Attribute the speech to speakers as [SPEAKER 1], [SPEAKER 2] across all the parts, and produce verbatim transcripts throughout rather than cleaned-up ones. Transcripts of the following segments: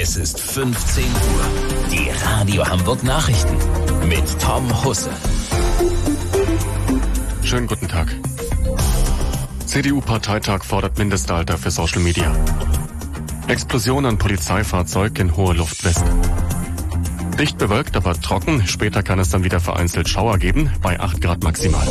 [SPEAKER 1] Es ist fünfzehn Uhr. Die Radio Hamburg Nachrichten mit Tom Husse.
[SPEAKER 2] Schönen guten Tag. C D U-Parteitag fordert Mindestalter für Social Media. Explosion an Polizeifahrzeug in Hohe Luft West. Dicht bewölkt, aber trocken. Später kann es dann wieder vereinzelt Schauer geben, bei acht Grad maximal.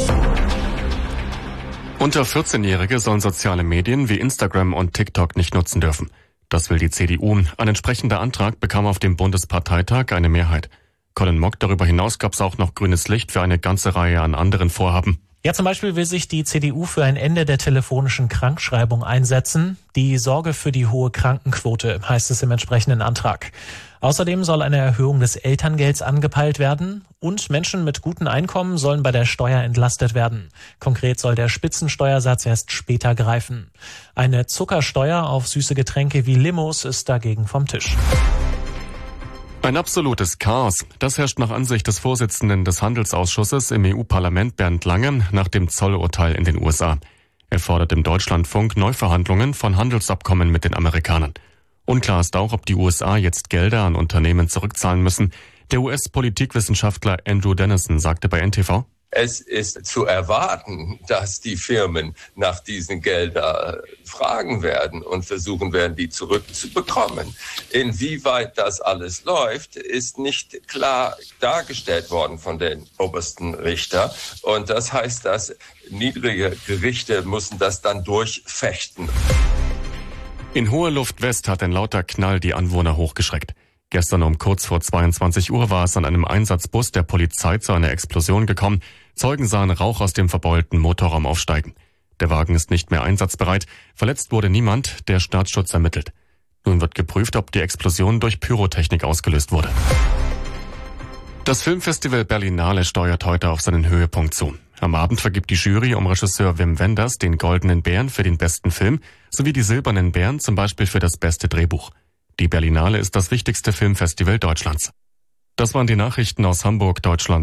[SPEAKER 2] Unter vierzehnjährige sollen soziale Medien wie Instagram und TikTok nicht nutzen dürfen. Das will die C D U. Ein entsprechender Antrag bekam auf dem Bundesparteitag eine Mehrheit. Colin Mock, darüber hinaus gab es auch noch grünes Licht für eine ganze Reihe an anderen Vorhaben.
[SPEAKER 3] Ja, zum Beispiel will sich die C D U für ein Ende der telefonischen Krankschreibung einsetzen. Die Sorge für die hohe Krankenquote, heißt es im entsprechenden Antrag. Außerdem soll eine Erhöhung des Elterngelds angepeilt werden und Menschen mit gutem Einkommen sollen bei der Steuer entlastet werden. Konkret soll der Spitzensteuersatz erst später greifen. Eine Zuckersteuer auf süße Getränke wie Limos ist dagegen vom Tisch.
[SPEAKER 2] Ein absolutes Chaos. Das herrscht nach Ansicht des Vorsitzenden des Handelsausschusses im E U-Parlament Bernd Lange nach dem Zollurteil in den U S A. Er fordert im Deutschlandfunk Neuverhandlungen von Handelsabkommen mit den Amerikanern. Unklar ist auch, ob die U S A jetzt Gelder an Unternehmen zurückzahlen müssen. Der U S-Politikwissenschaftler Andrew Dennison sagte bei N T V:
[SPEAKER 4] Es ist zu erwarten, dass die Firmen nach diesen Geldern fragen werden und versuchen werden, die zurückzubekommen. Inwieweit das alles läuft, ist nicht klar dargestellt worden von den obersten Richtern. Und das heißt, dass niedrige Gerichte müssen das dann durchfechten.
[SPEAKER 2] In Hohe Luft West hat ein lauter Knall die Anwohner hochgeschreckt. Gestern um kurz vor zweiundzwanzig Uhr war es an einem Einsatzbus der Polizei zu einer Explosion gekommen. Zeugen sahen Rauch aus dem verbeulten Motorraum aufsteigen. Der Wagen ist nicht mehr einsatzbereit. Verletzt wurde niemand, der Staatsschutz ermittelt. Nun wird geprüft, ob die Explosion durch Pyrotechnik ausgelöst wurde. Das Filmfestival Berlinale steuert heute auf seinen Höhepunkt zu. Am Abend vergibt die Jury um Regisseur Wim Wenders den Goldenen Bären für den besten Film sowie die Silbernen Bären zum Beispiel für das beste Drehbuch. Die Berlinale ist das wichtigste Filmfestival Deutschlands. Das waren die Nachrichten aus Hamburg, Deutschland.